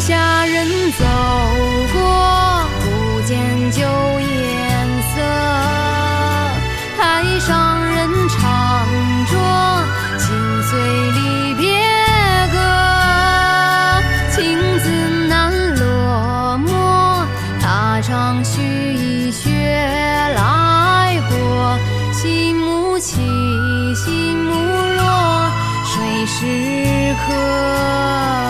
下人走过，不见旧颜色。台上人唱着心碎离别歌，情字难落寞，他唱须以血来活。细木起，细木落，谁是客？